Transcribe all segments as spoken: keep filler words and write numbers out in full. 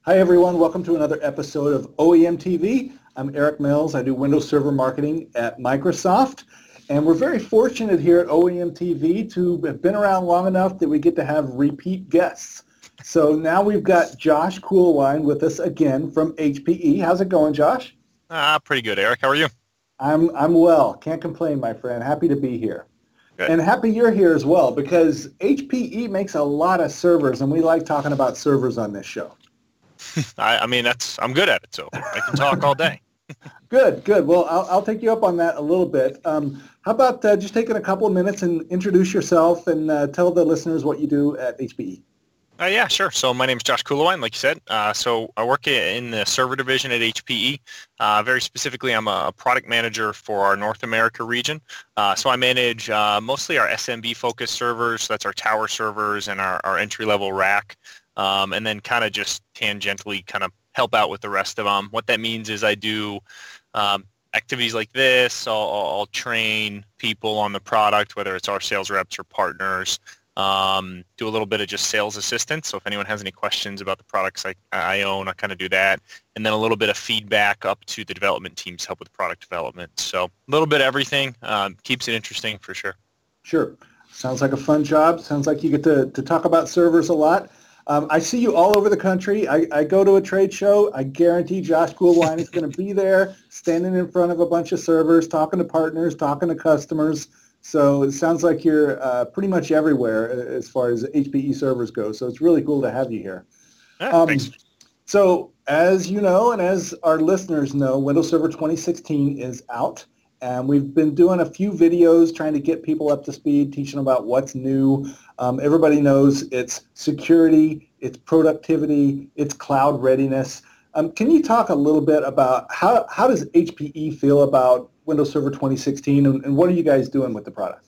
Hi everyone, welcome to another episode of O E M T V. I'm Eric Mills. I do Windows Server Marketing at Microsoft. And we're very fortunate here at O E M T V to have been around long enough that we get to have repeat guests. So now we've got Josh Coolwine with us again from H P E. How's it going, Josh? Ah, pretty good, Eric. How are you? I'm, I'm well. Can't complain, my friend. Happy to be here. Good. And happy you're here as well, because H P E makes a lot of servers, and we like talking about servers on this show. I, I mean, that's I'm good at it, so I can talk all day. Good, good. Well, I'll, I'll take you up on that a little bit. Um, how about uh, just taking a couple of minutes and introduce yourself and uh, tell the listeners what you do at H P E. Uh, yeah, sure. So my name is Josh Coolwine, like you said. Uh, so I work in the server division at H P E. Uh, very specifically, I'm a product manager for our North America region. Uh, so I manage uh, mostly our S M B-focused servers. That's our tower servers and our, our entry-level rack. Um, and then kind of just tangentially kind of help out with the rest of them. What that means is I do um, activities like this. I'll, I'll train people on the product, whether it's our sales reps or partners. Um, do a little bit of just sales assistance. So if anyone has any questions about the products I, I own, I kind of do that. And then a little bit of feedback up to the development teams, help with product development. So a little bit of everything. Um, keeps it interesting for sure. Sure. Sounds like a fun job. Sounds like you get to, to talk about servers a lot. Um, I see you all over the country. I, I go to a trade show. I guarantee Josh Coolwine is going to be there, standing in front of a bunch of servers, talking to partners, talking to customers. So it sounds like you're uh, pretty much everywhere as far as H P E servers go. So it's really cool to have you here. Yeah, Um, thanks. so as you know, and as our listeners know, Windows Server twenty sixteen is out. And we've been doing a few videos trying to get people up to speed, teaching about what's new. Um, everybody knows it's security, it's productivity, it's cloud readiness. Um, can you talk a little bit about how, how does H P E feel about Windows Server twenty sixteen, and, and what are you guys doing with the product?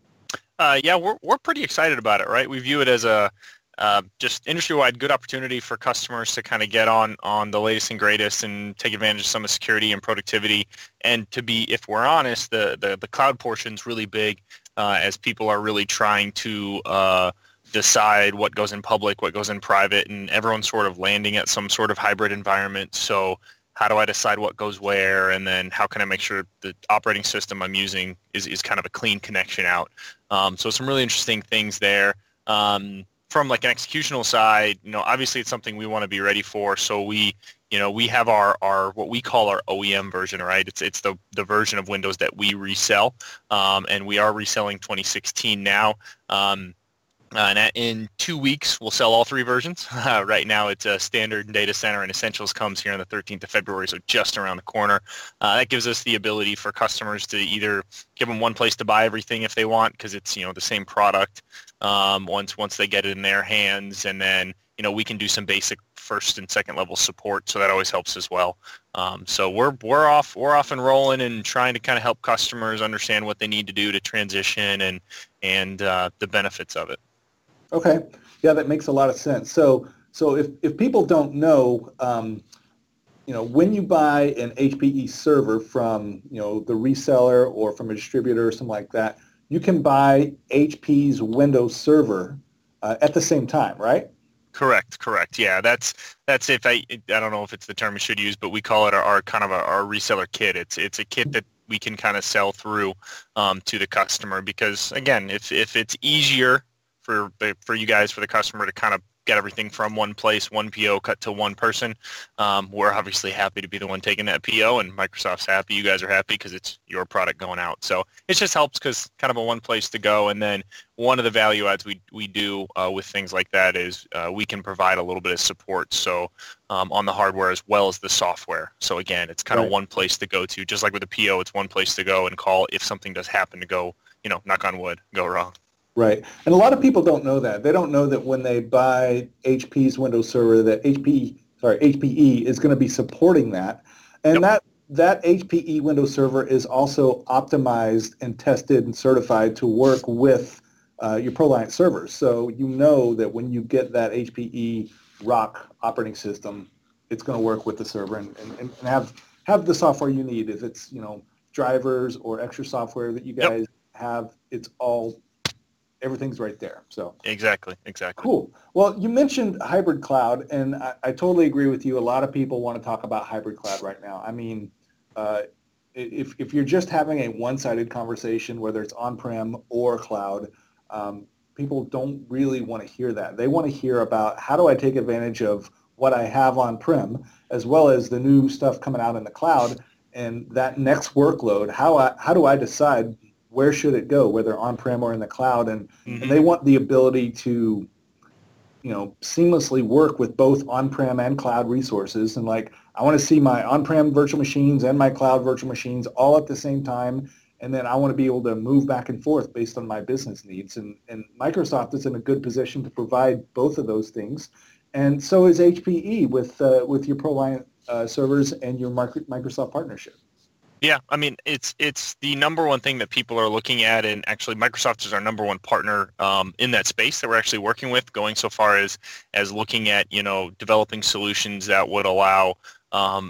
Uh, yeah, we're we're pretty excited about it, right? We view it as a uh, just industry-wide good opportunity for customers to kind of get on on the latest and greatest and take advantage of some of security and productivity. And to be, if we're honest, the the, the cloud portion's really big uh, as people are really trying to uh, decide what goes in public, what goes in private, and everyone's sort of landing at some sort of hybrid environment. So how do I decide what goes where, and then how can I make sure the operating system I'm using is, is kind of a clean connection out? Um, so some really interesting things there. Um, from like an executional side, you know, obviously it's something we want to be ready for. So we, you know, we have our, our what we call our O E M version, right? It's it's the the version of Windows that we resell, um, and we are reselling twenty sixteen now. Um, Uh, and in two weeks, we'll sell all three versions. Uh, right now, it's a standard data center, and Essentials comes here on the thirteenth of February, so just around the corner. Uh, that gives us the ability for customers to either give them one place to buy everything if they want, because it's, you know, the same product um, once once they get it in their hands, and then, you know, we can do some basic first and second level support, so that always helps as well. Um, so we're we're off we're off and rolling and trying to kind of help customers understand what they need to do to transition and and uh, the benefits of it. Okay. Yeah, that makes a lot of sense. So so if, if people don't know, um, you know, when you buy an H P E server from, you know, the reseller or from a distributor or something like that, you can buy H P's Windows Server uh, at the same time, right? Correct, correct. Yeah, that's that's if I I don't know if it's the term we should use, but we call it our, our kind of a, our reseller kit. It's it's a kit that we can kind of sell through um, to the customer, because again, if if it's easier for the, for you guys, for the customer to kind of get everything from one place, one P O cut to one person, um, we're obviously happy to be the one taking that P O, and Microsoft's happy, you guys are happy because it's your product going out. So it just helps because kind of a one place to go. And then one of the value adds we we do uh, with things like that is uh, we can provide a little bit of support. So um, on the hardware as well as the software. So again, it's kind of Right. one place to go to, just like with a P O, it's one place to go and call if something does happen to go, you know, knock on wood, go wrong. Right. And a lot of people don't know that. They don't know that when they buy H P's Windows Server, that H P, sorry, H P E is going to be supporting that. And Yep. that that H P E Windows Server is also optimized and tested and certified to work with uh, your ProLiant servers. So you know that when you get that H P E Rock operating system, it's going to work with the server and, and, and have have the software you need. If it's, you know, drivers or extra software that you Yep. guys have, it's all everything's right there. So exactly, exactly. Cool. Well, you mentioned hybrid cloud, and I, I totally agree with you. A lot of people want to talk about hybrid cloud right now. I mean, uh, if, if you're just having a one-sided conversation, whether it's on-prem or cloud, um, people don't really want to hear that. They want to hear about how do I take advantage of what I have on-prem, as well as the new stuff coming out in the cloud, and that next workload, how, I, how do I decide where should it go, whether on-prem or in the cloud, and, Mm-hmm. and they want the ability to you know, seamlessly work with both on-prem and cloud resources. And like, I want to see my on-prem virtual machines and my cloud virtual machines all at the same time. And then I want to be able to move back and forth based on my business needs. And, and Microsoft is in a good position to provide both of those things. And so is H P E with, uh, with your ProLiant uh, servers and your Microsoft partnership. Yeah, I mean, it's it's the number one thing that people are looking at, and actually Microsoft is our number one partner um, in that space that we're actually working with, going so far as as looking at, you know, developing solutions that would allow um,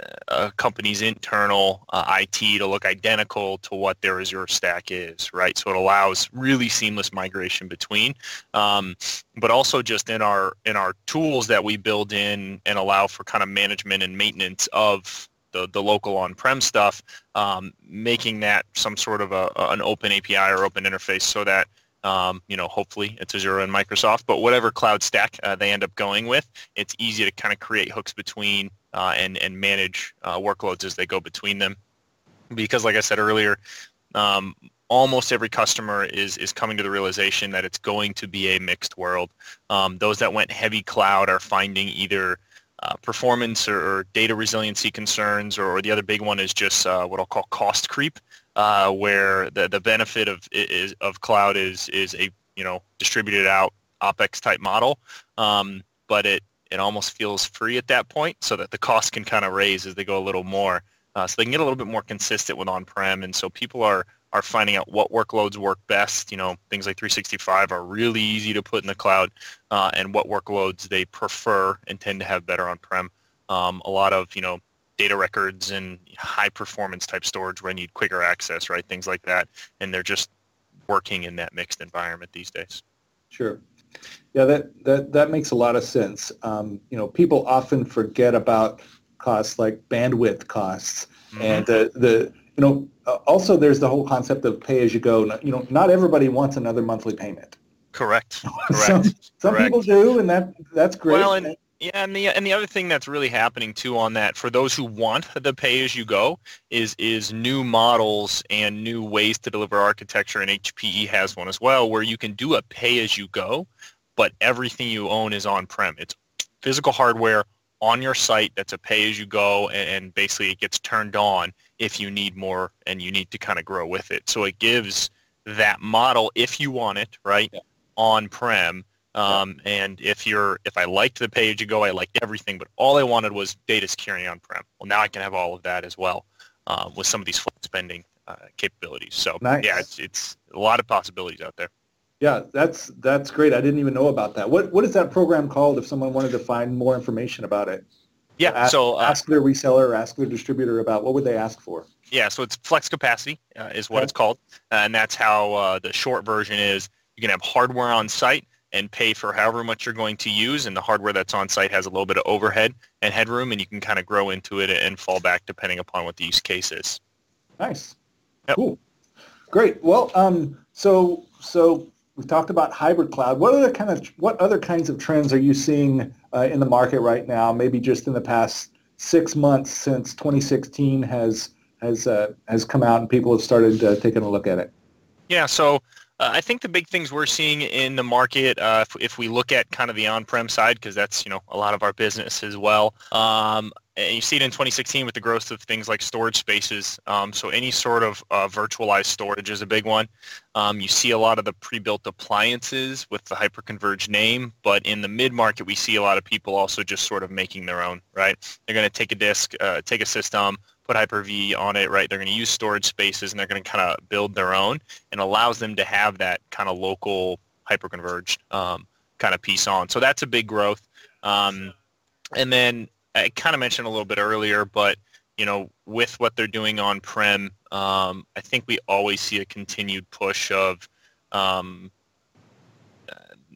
a company's internal uh, I T to look identical to what their Azure stack is, right? So it allows really seamless migration between, um, but also just in our in our tools that we build in and allow for kind of management and maintenance of the, the local on-prem stuff, um, making that some sort of a, an open A P I or open interface so that, um, you know, hopefully it's Azure and Microsoft, but whatever cloud stack uh, they end up going with, it's easy to kind of create hooks between uh, and, and manage uh, workloads as they go between them. Because like I said earlier, um, almost every customer is, is coming to the realization that it's going to be a mixed world. Um, those that went heavy cloud are finding either Uh, performance or, or data resiliency concerns, or, or the other big one is just uh, what I'll call cost creep, uh, where the, the benefit of is of cloud is is a you know distributed out OpEx type model, um, but it it almost feels free at that point, so that the cost can kind of raise as they go a little more, uh, so they can get a little bit more consistent with on-prem, and so people are are finding out what workloads work best. You know, things like three sixty-five are really easy to put in the cloud, uh, and what workloads they prefer and tend to have better on-prem. Um, a lot of, you know, data records and high performance type storage where you need quicker access, right? Things like that. And they're just working in that mixed environment these days. Sure. Yeah, that, that, that makes a lot of sense. Um, you know, people often forget about costs like bandwidth costs, mm-hmm. and the, the you know, uh, also there's the whole concept of pay as you go. You know, not everybody wants another monthly payment. Correct. Correct. some some Correct. people do, and that that's great. Well, and yeah, and the and the other thing that's really happening too on that, for those who want the pay as you go, is is new models and new ways to deliver architecture, and H P E has one as well, where you can do a pay as you go, but everything you own is on-prem. It's physical hardware on your site that's a pay as you go, and, and basically it gets turned on if you need more and you need to kind of grow with it. So it gives that model, if you want it, right, yeah. on-prem. Um, yeah. And if you're, if I liked the pay as you go, I liked everything, but all I wanted was data security on-prem. Well, now I can have all of that as well, uh, with some of these flex spending uh, capabilities. So nice. yeah, it's it's a lot of possibilities out there. Yeah, that's that's great. I didn't even know about that. What what is that program called if someone wanted to find more information about it? Yeah, ask, so uh, ask their reseller or ask their distributor about what would they ask for? Yeah, so it's flex capacity uh, is what okay. it's called, uh, and that's how uh, the short version is. You can have hardware on site and pay for however much you're going to use, and the hardware that's on site has a little bit of overhead and headroom, and you can kind of grow into it and fall back depending upon what the use case is. Nice. Yep. Cool. Great. Well, um, so so we've talked about hybrid cloud. What other kind of what other kinds of trends are you seeing uh, in the market right now? Maybe just in the past six months since twenty sixteen has has uh, has come out and people have started uh, taking a look at it. Yeah. So. Uh, I think the big things we're seeing in the market, uh, if, if we look at kind of the on-prem side, because that's, you know, a lot of our business as well. Um, and you see it in twenty sixteen with the growth of things like storage spaces. Um, so any sort of uh, virtualized storage is a big one. Um, you see a lot of the pre-built appliances with the hyperconverged name, but in the mid-market, we see a lot of people also just sort of making their own, right? They're going to take a disk, uh, take a system, put Hyper-V on it, right? They're going to use storage spaces, and they're going to kind of build their own, and allows them to have that kind of local hyperconverged um, kind of piece on. So that's a big growth. Um, and then I kind of mentioned a little bit earlier, but you know, with what they're doing on-prem, um, I think we always see a continued push of um,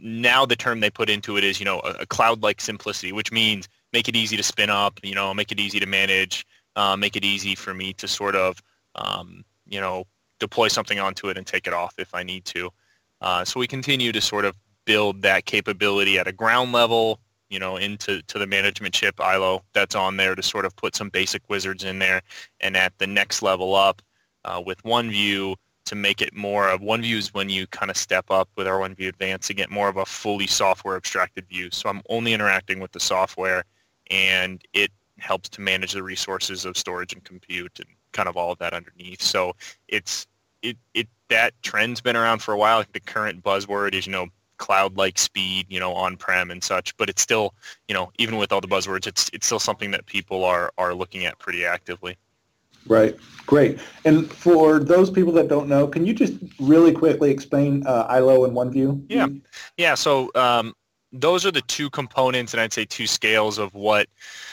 now the term they put into it is, you know, a, a cloud-like simplicity, which means make it easy to spin up, you know, make it easy to manage, uh, make it easy for me to sort of, um, you know, deploy something onto it and take it off if I need to. Uh, so we continue to sort of build that capability at a ground level, you know, into to the management chip I L O that's on there to sort of put some basic wizards in there, and at the next level up uh, with OneView to make it more of OneView is when you kind of step up with our OneView Advanced to get more of a fully software abstracted view. So I'm only interacting with the software, and it helps to manage the resources of storage and compute and kind of all of that underneath. So it's it it that trend's been around for a while. The current buzzword is, you know, cloud-like speed, you know, on-prem and such, but it's still, you know, even with all the buzzwords, it's it's still something that people are are looking at pretty actively. Right. Great. And for those people that don't know, can you just really quickly explain uh, I L O and OneView? Yeah. Yeah. So um, those are the two components, and I'd say two scales of what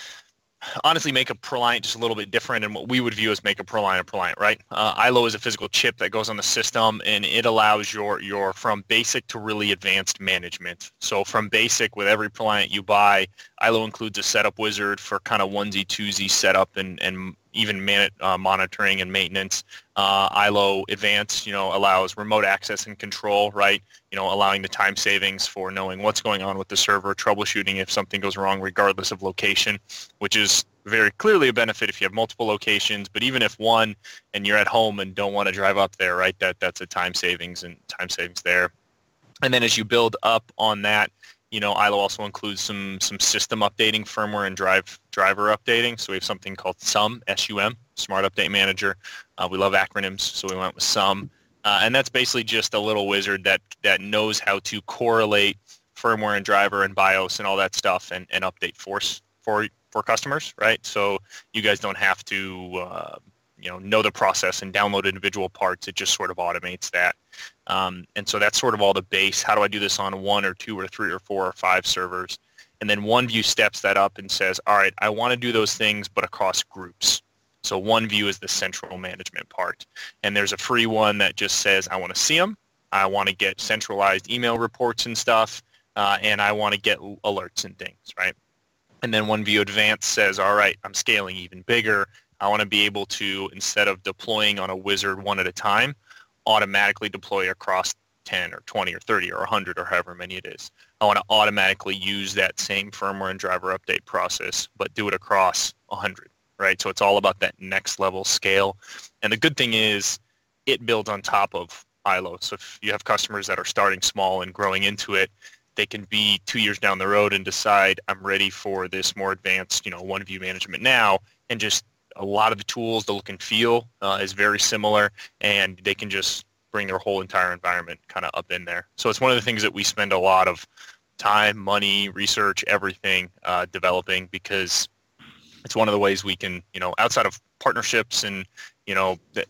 honestly make a ProLiant just a little bit different and what we would view as make a ProLiant a ProLiant, right? Uh, I L O is a physical chip that goes on the system, and it allows your your from basic to really advanced management. So from basic, with every ProLiant you buy, I L O includes a setup wizard for kind of onesie twosie setup and and even man, uh, monitoring and maintenance. Uh, I L O Advanced, you know, allows remote access and control, right? You know, allowing the time savings for knowing what's going on with the server, troubleshooting if something goes wrong regardless of location, which is very clearly a benefit if you have multiple locations. But even if one and you're at home and don't want to drive up there, right, that that's a time savings and time savings there. And then as you build up on that, you know, I L O also includes some some system updating, firmware and drive driver updating. So we have something called SUM, S U M, Smart Update Manager. Uh, we love acronyms, so we went with SUM. Uh, and that's basically just a little wizard that, that knows how to correlate firmware and driver and BIOS and all that stuff and, and update force for for customers, right? So you guys don't have to, uh, you know, know the process and download individual parts. It just sort of automates that. Um, and so that's sort of all the base. How do I do this on one or two or three or four or five servers? And then OneView steps that up and says, all right, I want to do those things, but across groups. So OneView is the central management part. And there's a free one that just says, I want to see them. I want to get centralized email reports and stuff. Uh, and I want to get alerts and things, right? And then OneView Advanced says, all right, I'm scaling even bigger. I want to be able to, instead of deploying on a wizard one at a time, automatically deploy across ten or twenty or thirty or one hundred or however many it is. I want to automatically use that same firmware and driver update process, but do it across one hundred, right? So it's all about that next level scale. And the good thing is it builds on top of I L O. So if you have customers that are starting small and growing into it, they can be two years down the road and decide I'm ready for this more advanced, you know, OneView management now, and just a lot of the tools, the look and feel uh, is very similar, and they can just bring their whole entire environment kind of up in there. So it's one of the things that we spend a lot of time, money, research, everything uh, developing, because it's one of the ways we can, you know, outside of partnerships and, you know, th-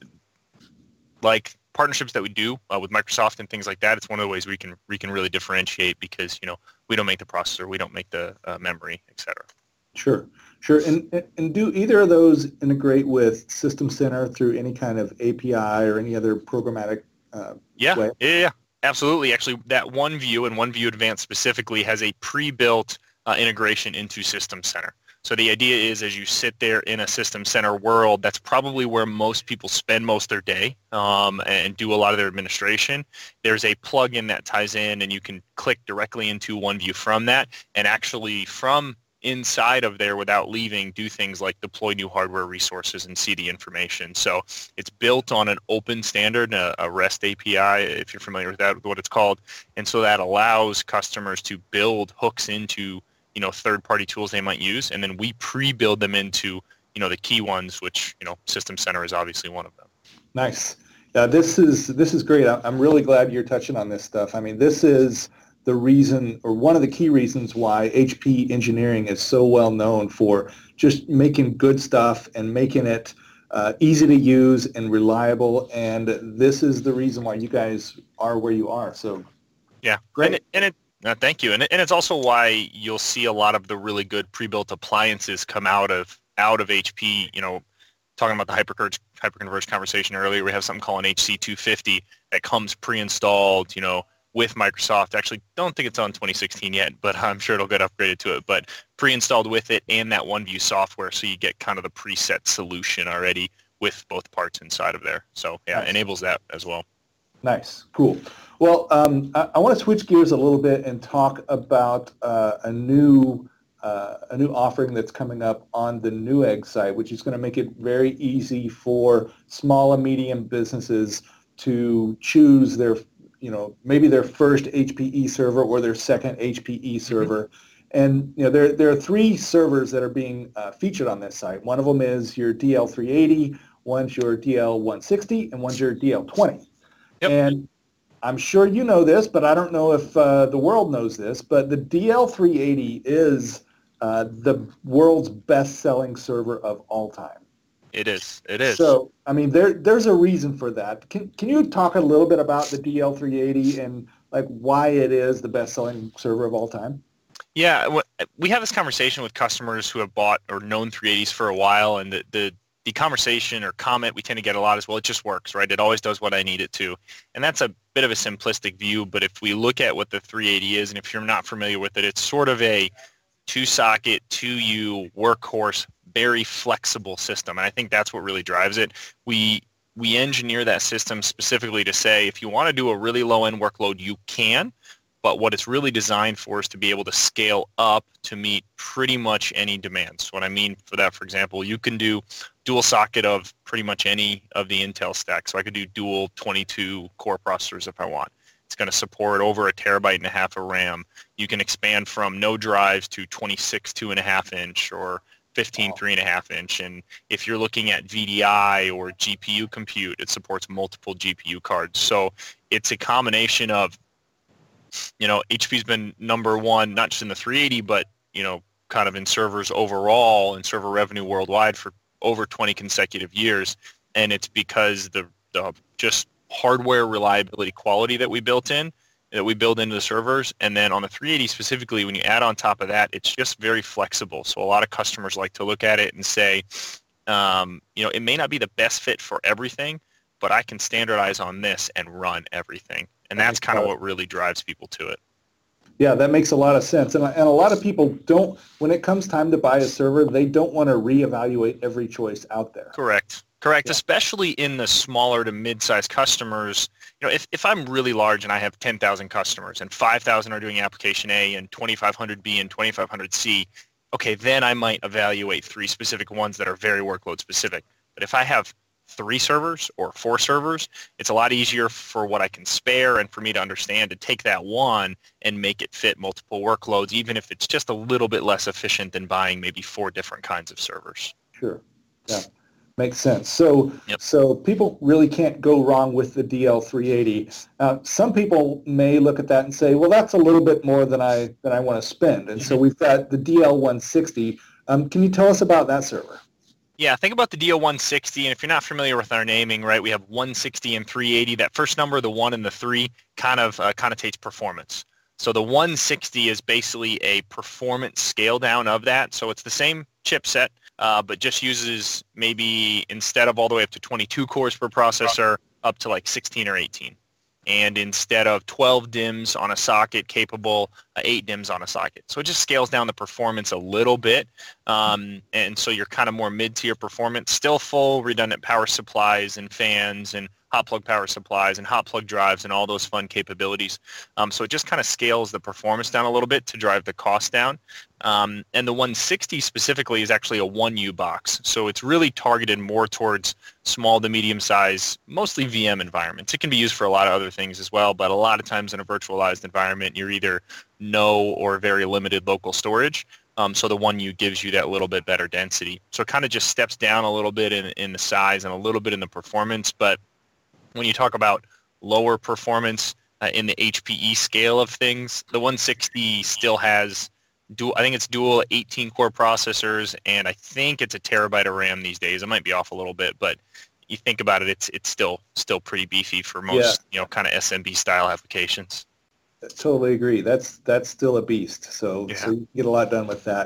like partnerships that we do uh, with Microsoft and things like that, it's one of the ways we can we can really differentiate, because, you know, we don't make the processor, we don't make the uh, memory, et cetera. Sure, sure. And and do either of those integrate with System Center through any kind of A P I or any other programmatic uh, yeah, way? Yeah, yeah, absolutely. Actually, that OneView and OneView Advanced specifically has a pre-built uh, integration into System Center. So the idea is, as you sit there in a System Center world, that's probably where most people spend most of their day um, and do a lot of their administration. There's a plugin that ties in, and you can click directly into OneView from that, and actually from inside of there, without leaving, do things like deploy new hardware resources and see the information. So it's built on an open standard, a, a REST A P I, if you're familiar with that, what it's called. And so that allows customers to build hooks into, you know, third-party tools they might use, and then we pre-build them into, you know, the key ones, which, you know, System Center is obviously one of them. Nice. Yeah, this is this is great. I'm really glad you're touching on this stuff. I mean, this is the reason, or one of the key reasons, why H P Engineering is so well known for just making good stuff and making it uh, easy to use and reliable. And this is the reason why you guys are where you are. So, yeah, great. And it, and it uh, thank you. And it, and it's also why you'll see a lot of the really good pre-built appliances come out of out of H P. You know, talking about the hyperconverged hyperconverged conversation earlier, we have something called an H C two fifty that comes pre-installed. You know, with Microsoft. Actually, don't think it's on twenty sixteen yet, but I'm sure it'll get upgraded to it. But pre-installed with it and that OneView software, so you get kind of the preset solution already with both parts inside of there. So yeah, Nice. enables that as well. Nice, cool. Well, um, I, I want to switch gears a little bit and talk about uh, a new uh, a new offering that's coming up on the Newegg site, which is going to make it very easy for small and medium businesses to choose their, you know, maybe their first H P E server or their second H P E server. Mm-hmm. And you know, there there are three servers that are being uh, featured on this site. One of them is your D L three eighty, one's your D L one sixty, and one's your D L twenty. Yep. And I'm sure you know this, but I don't know if uh, the world knows this, but the D L three eighty is uh, the world's best-selling server of all time. It is. It is. So, I mean, there there's a reason for that. Can can you talk a little bit about the D L three eighty and like why it is the best-selling server of all time? Yeah, we have this conversation with customers who have bought or known three eighties for a while, and the, the the conversation or comment we tend to get a lot is, well, it just works, right? It always does what I need it to. And that's a bit of a simplistic view, but if we look at what the three eighty is, and if you're not familiar with it, it's sort of a two-socket, two-U workhorse, very flexible system. And I think that's what really drives it. We we engineer that system specifically to say, if you want to do a really low-end workload, you can. But what it's really designed for is to be able to scale up to meet pretty much any demands. What I mean for that, for example, you can do dual socket of pretty much any of the Intel stack. So I could do dual twenty-two core processors if I want. It's going to support over a terabyte and a half of RAM. You can expand from no drives to twenty-six two and a half inch or fifteen three and a half inch. And if you're looking at V D I or G P U compute, it supports multiple G P U cards. So it's a combination of, you know, H P's been number one, not just in the three eighty, but, you know, kind of in servers overall and server revenue worldwide for over twenty consecutive years. And it's because the, the just hardware reliability quality that we built in, that we build into the servers. And then on the three eighty specifically, when you add on top of that, it's just very flexible. So a lot of customers like to look at it and say, um, you know, it may not be the best fit for everything, but I can standardize on this and run everything. And that's kind of what really drives people to it. Yeah, that makes a lot of sense. And, and a lot of people don't, when it comes time to buy a server, they don't want to reevaluate every choice out there. Correct. Correct. Yeah. Especially in the smaller to mid-sized customers. You know, if, if I'm really large and I have ten thousand customers and five thousand are doing application A and twenty-five hundred B and twenty-five hundred C, okay, then I might evaluate three specific ones that are very workload specific. But if I have three servers or four servers, it's a lot easier for what I can spare and for me to understand to take that one and make it fit multiple workloads, even if it's just a little bit less efficient than buying maybe four different kinds of servers. Sure. Yeah. Makes sense. So, yep. so people really can't go wrong with the D L three eighty. Uh, some people may look at that and say, well, that's a little bit more than I than I want to spend. And so we've got the D L one sixty. Um, can you tell us about that server? Yeah, think about the D L one sixty, and if you're not familiar with our naming, right, we have one sixty and three eighty. That first number, the one and the three, kind of uh, connotates performance. So the one sixty is basically a performance scale down of that. So it's the same chipset, uh, but just uses maybe instead of all the way up to twenty-two cores per processor, up to like sixteen or eighteen. And instead of twelve D I Ms on a socket, capable uh, eight D I Ms on a socket. So it just scales down the performance a little bit. Um, and so you're kind of more mid-tier performance, still full redundant power supplies and fans and hot plug power supplies and hot plug drives and all those fun capabilities. Um, so it just kind of scales the performance down a little bit to drive the cost down. Um, and the one sixty specifically is actually a one U box. So it's really targeted more towards small to medium size, mostly V M environments. It can be used for a lot of other things as well, but a lot of times in a virtualized environment, you're either no or very limited local storage. Um, so the one U gives you that little bit better density. So it kind of just steps down a little bit in, in the size and a little bit in the performance. But when you talk about lower performance uh, in the H P E scale of things, the one sixty still has dual, I think it's dual eighteen core processors, and I think it's a terabyte of RAM these days. I might be off a little bit, but you think about it, it's it's still still pretty beefy for most, yeah. you know, kind of S M B style applications. I totally agree. That's that's still a beast. So, yeah. so you get a lot done with that.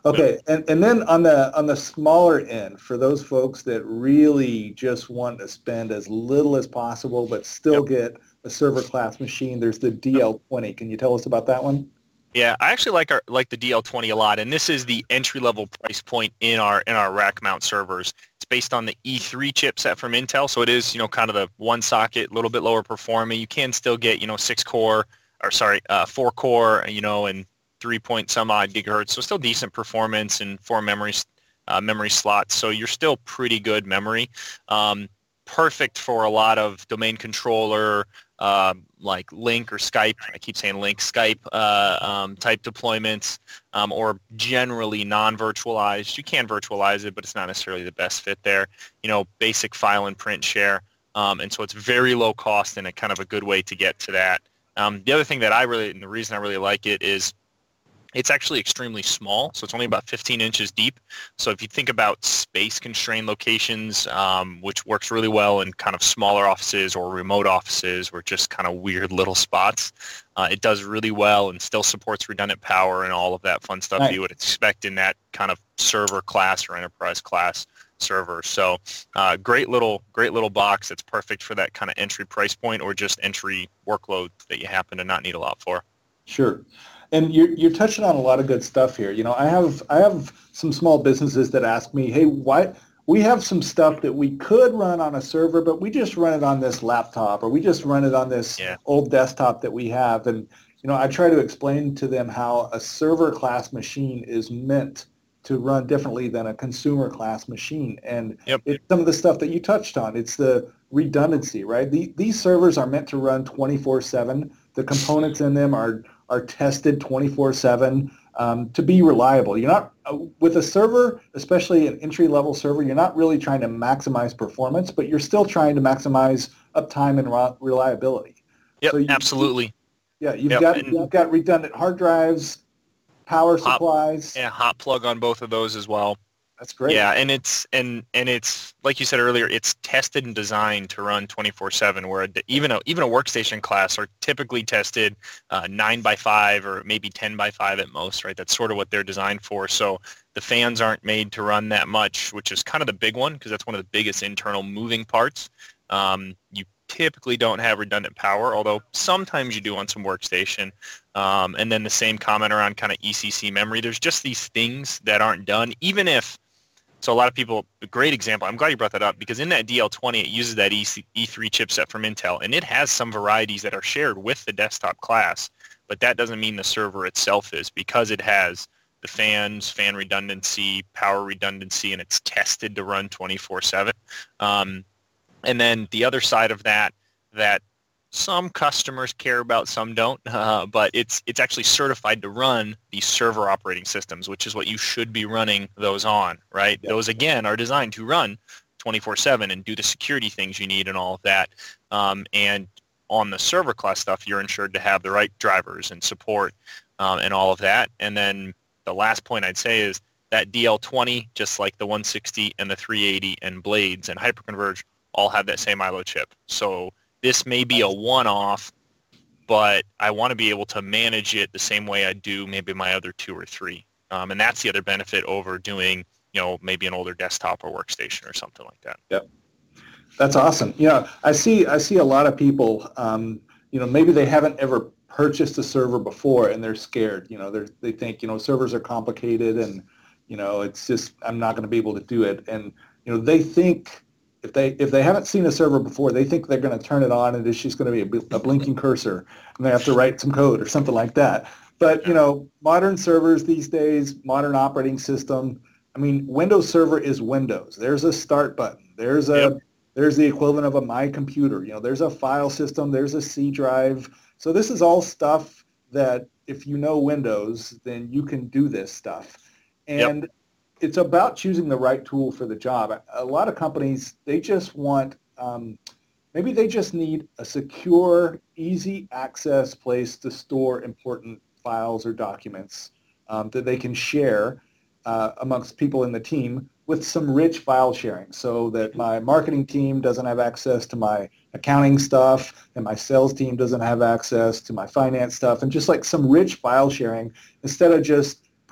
Okay, and, and then on the on the smaller end, for those folks that really just want to spend as little as possible but still Yep. get a server class machine, there's the Yep. D L twenty. Can you tell us about that one? Yeah, I actually like our like the D L twenty a lot, and this is the entry level price point in our in our rack mount servers. It's based on the E three chipset from Intel, so it is, you know, kind of the one socket, a little bit lower performing. You can still get, you know, six core or sorry, uh, four core, you know, and three point some odd gigahertz, so still decent performance and four memory uh, memory slots. So you're still pretty good memory. Um, perfect for a lot of domain controller, uh, like Link or Skype. I keep saying Link, Skype uh, um, type deployments, um, or generally non-virtualized. You can virtualize it, but it's not necessarily the best fit there. You know, basic file and print share, um, and so it's very low cost and a kind of a good way to get to that. Um, the other thing that I really, and the reason I really like it is it's actually extremely small, so it's only about fifteen inches deep. So if you think about space-constrained locations, um, which works really well in kind of smaller offices or remote offices or just kind of weird little spots, uh, it does really well and still supports redundant power and all of that fun stuff Nice. you would expect in that kind of server class or enterprise class server. So uh, great little great little box that's perfect for that kind of entry price point or just entry workload that you happen to not need a lot for. Sure. And you're, you're touching on a lot of good stuff here. You know, I have I have some small businesses that ask me, hey, why we have some stuff that we could run on a server, but we just run it on this laptop or we just run it on this Yeah. old desktop that we have. And, you know, I try to explain to them how a server class machine is meant to run differently than a consumer class machine. And Yep. it's some of the stuff that you touched on. It's the redundancy, right? The, these servers are meant to run twenty-four seven. The components in them are are tested twenty-four seven um, to be reliable. You're not, uh, with a server, especially an entry-level server, you're not really trying to maximize performance, but you're still trying to maximize uptime and re- reliability. Yep, So you, absolutely. Yeah, you've Yep. got And you've got redundant hard drives, power hot, supplies. yeah, hot plug on both of those as well. That's great. Yeah, and it's and and it's like you said earlier, it's tested and designed to run twenty-four seven. Where a, even a even a workstation class are typically tested uh, nine by five or maybe ten by five at most, right? That's sort of what they're designed for. So the fans aren't made to run that much, which is kind of the big one because that's one of the biggest internal moving parts. Um, you typically don't have redundant power, although sometimes you do on some workstation. Um, and then the same comment around kind of E C C memory. There's just these things that aren't done, even if. So a lot of people, a great example, I'm glad you brought that up because in that D L twenty, it uses that E three chipset from Intel, and it has some varieties that are shared with the desktop class, but that doesn't mean the server itself is because it has the fans, fan redundancy, power redundancy, and it's tested to run twenty-four seven. Um, and then the other side of that, that some customers care about, some don't, uh, but it's it's actually certified to run these server operating systems, which is what you should be running those on, right? Yep. Those, again, are designed to run twenty-four seven and do the security things you need and all of that. Um, and on the server class stuff, you're ensured to have the right drivers and support um, and all of that. And then the last point I'd say is that D L twenty, just like the one sixty and the three eighty and Blades and Hyperconverge, all have that same I L O chip. So this may be a one-off, but I want to be able to manage it the same way I do maybe my other two or three. Um, and that's the other benefit over doing, you know, maybe an older desktop or workstation or something like that. Yep. That's awesome. Yeah, I see I see a lot of people, um, you know, maybe they haven't ever purchased a server before and they're scared. You know, they they think, you know, servers are complicated and, you know, it's just, I'm not going to be able to do it. And, you know, they think, If they if they haven't seen a server before, they think they're going to turn it on and it's just going to be a, a blinking cursor and they have to write some code or something like that. But, you know, modern servers these days, modern operating system, I mean, Windows Server is Windows. There's a start button. There's a yep. There's the equivalent of a My Computer. You know, there's a file system. There's a C drive. So this is all stuff that if you know Windows, then you can do this stuff. And yep. It's about choosing the right tool for the job. A lot of companies, they just want, um, maybe they just need a secure, easy access place to store important files or documents um, that they can share uh, amongst people in the team with some rich file sharing so that my marketing team doesn't have access to my accounting stuff and my sales team doesn't have access to my finance stuff, and just like some rich file sharing instead of just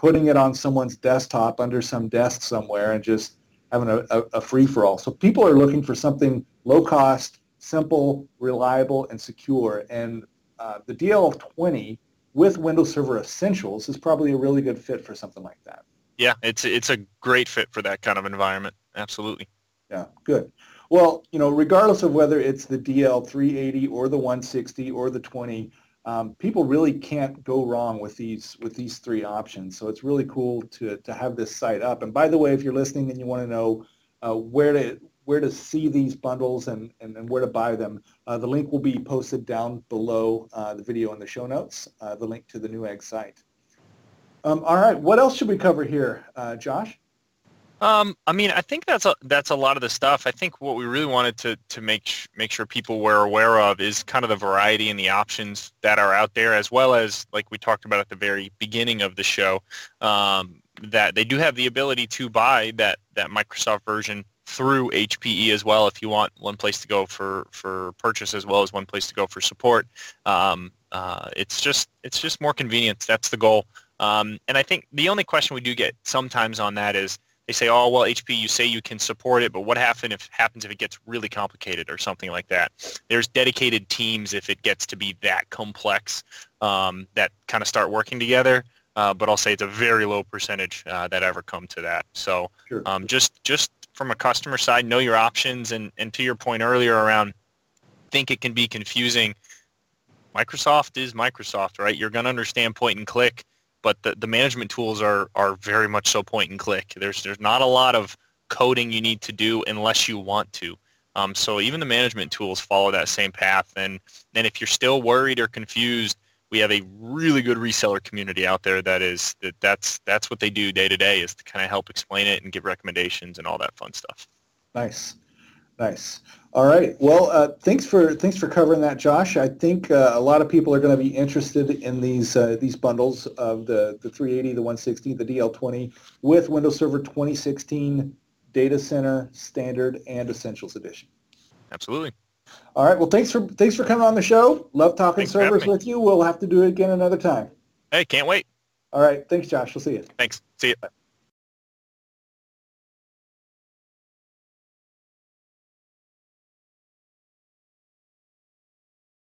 putting it on someone's desktop under some desk somewhere and just having a, a, a free-for-all. So people are looking for something low-cost, simple, reliable, and secure. And uh, the D L twenty with Windows Server Essentials is probably a really good fit for something like that. Yeah, it's it's a great fit for that kind of environment. Absolutely. Yeah, good. Well, you know, regardless of whether it's the D L three eighty or the one sixty or the twenty, um, people really can't go wrong with these with these three options. So it's really cool to to have this site up. And by the way, if you're listening and you want to know uh, where to where to see these bundles and, and, and where to buy them, uh, the link will be posted down below uh, the video in the show notes, uh, the link to the Newegg site. Um, all right, what else should we cover here, uh, Josh? Um, I mean, I think that's a, that's a lot of the stuff. I think what we really wanted to, to make sh- make sure people were aware of is kind of the variety and the options that are out there, as well as, like we talked about at the very beginning of the show, um, that they do have the ability to buy that, that Microsoft version through H P E as well if you want one place to go for, for purchase as well as one place to go for support. Um, uh, it's just it's just more convenience. That's the goal. Um, and I think the only question we do get sometimes on that is, they say, oh, well, H P, you say you can support it, but what happen if, happens if it gets really complicated or something like that? There's dedicated teams if it gets to be that complex um, that kind of start working together, uh, but I'll say it's a very low percentage uh, that ever come to that. So Sure. um, just just from a customer side, know your options, and, and to your point earlier around think it can be confusing, Microsoft is Microsoft, right? You're going to understand point and click. But the, the management tools are, are very much so point and click. There's there's not a lot of coding you need to do unless you want to. Um, so even the management tools follow that same path. And then if you're still worried or confused, we have a really good reseller community out there that is that that's that's what they do day to day, is to kind of help explain it and give recommendations and all that fun stuff. Nice. Nice. All right. Well, uh, thanks for thanks for covering that, Josh. I think uh, a lot of people are going to be interested in these uh, these bundles of the, the three eighty, the one sixty, the D L twenty with Windows Server twenty sixteen Data Center Standard and Essentials Edition. Absolutely. All right. Well, thanks for thanks for coming on the show. Love talking Thanks for having servers me. with you. We'll have to do it again another time. Hey, can't wait. All right. Thanks, Josh. We'll see you. Thanks. See you. Bye.